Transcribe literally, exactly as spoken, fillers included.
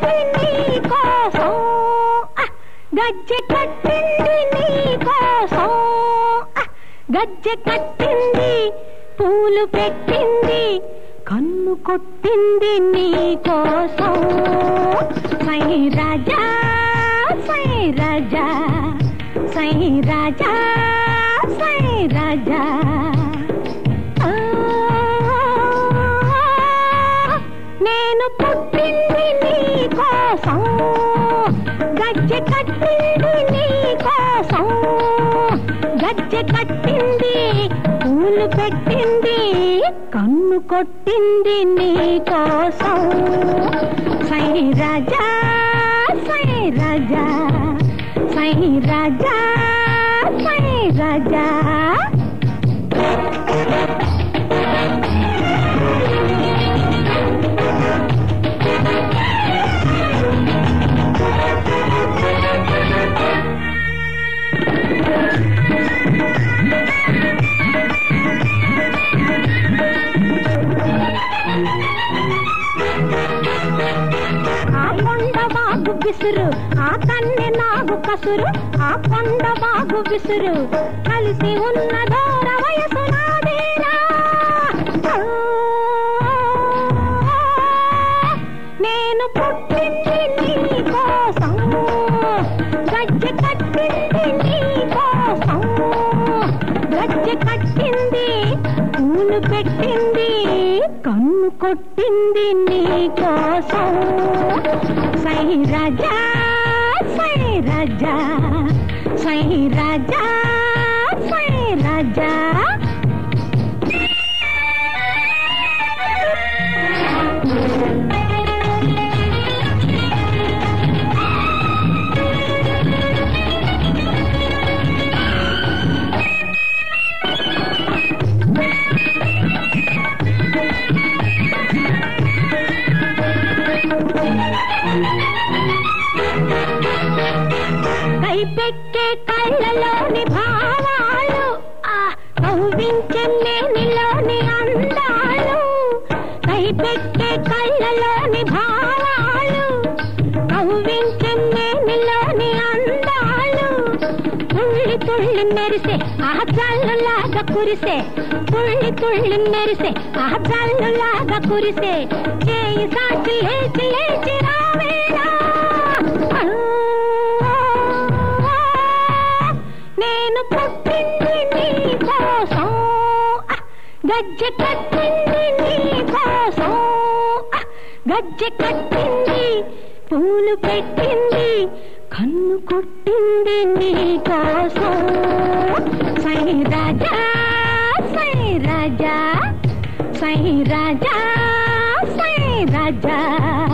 నీ కోసం, గజ్జె కట్టింది నీ కోసం, గజ్జె కట్టింది పూలు పెట్టింది కన్ను కొట్టింది నీ కోసం. సై రాజా సై రాజా సై రాజా సై రాజా. నేను పుట్టింది నీ కోసం, గజ్జె కట్టింది నీ కోసం, గజ్జె కట్టింది పూలు పెట్టింది కన్ను కొట్టింది నీ కోసం. సై రాజా సై రాజా సై రాజా సై రాజా. విసురు ఆ కన్నె నాగు కసురు, ఆ కొండ బాగు విసురు కలిసి ఉన్న దూర వయసు నాదేనా. నేను పుట్టింది నీ కోసం, గజ్జె కట్టింది నీ కోసం, గజ్జె కట్టింది పూలు పెట్టింది కన్ను కొట్టింది నీ కోసం. సై రాజా సై రాజా సై రాజా సై రాజా. కైపెట్టే కళ్ళలోని భావాలు, ఆ కవ్వించే మేనిలోని అందాలు, కైపెట్టే కళ్ళలోని భావాలు, కవ్వించే మేనిలోని అందాలు, తుళ్ళి తుళ్ళి మెరిసే ఆ జల్లులాగా కురిసే, తుళ్ళి తుళ్ళి మెరిసే ఆ జల్లులాగా కురిసే, చేయి సాచి లేచి లేచి రావేనా. నేను పుట్టింది నీ కోసం, గజ్జె కట్టింది నీ కోసం, గజ్జె కట్టింది పూలు పెట్టింది కన్ను కొట్టింది నీ కోసం. సై రాజా సై రాజా సై రాజా సై రాజా.